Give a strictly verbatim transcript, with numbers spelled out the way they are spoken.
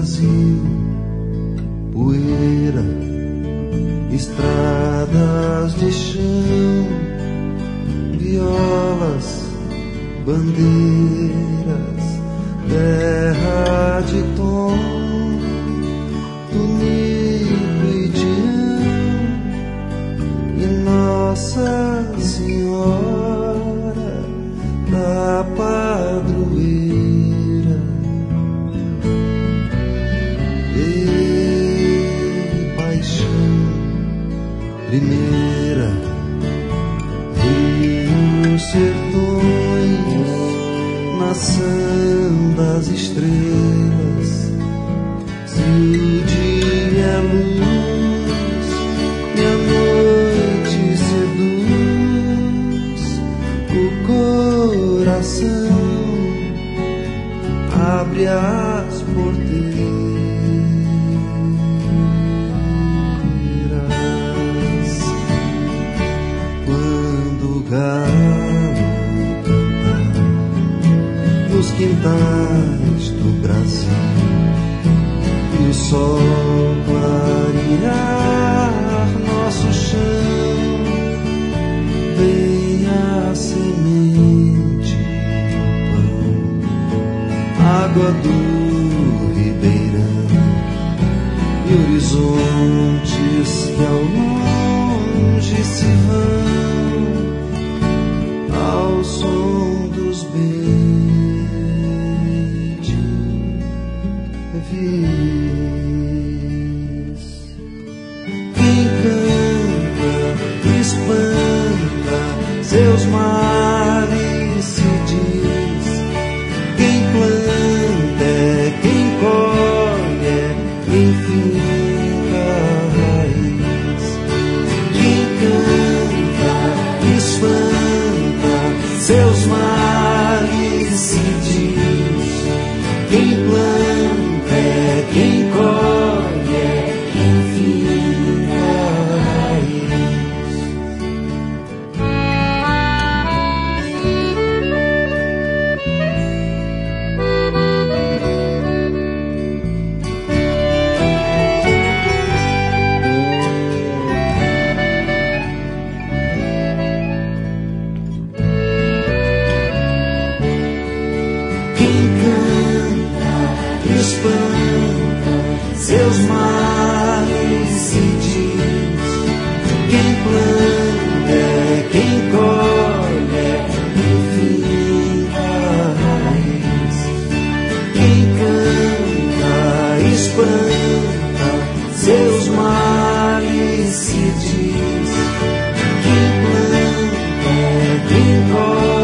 Brasil, poeira, estradas de chão, violas, bandeiras, terra de tom, tunico e tião, e Nossa Senhora da Padroeira. Ei, paixão primeira, rios, sertões, nação das estrelas. Se o dia é luz e a noite seduz, o coração abre as porteiras. Quando o galo cantar nos quintais do Brasil e o sol clarear nosso chão, vem a semente, o pão, água do ribeirão e horizontes que ao longe se vão ao som dos bem-de-vias. Quem canta espanta seus males, se diz. Quem planta é quem colhe, quem finca a raiz. Quem canta espanta seus males, se diz. Quem planta é quem colhe, quem finca a raiz. Quem canta espanta seus males, se diz. Quem planta é quem colhe, quem finca a raiz. Quem canta espanta seus males, se diz. Quem planta é quem colhe.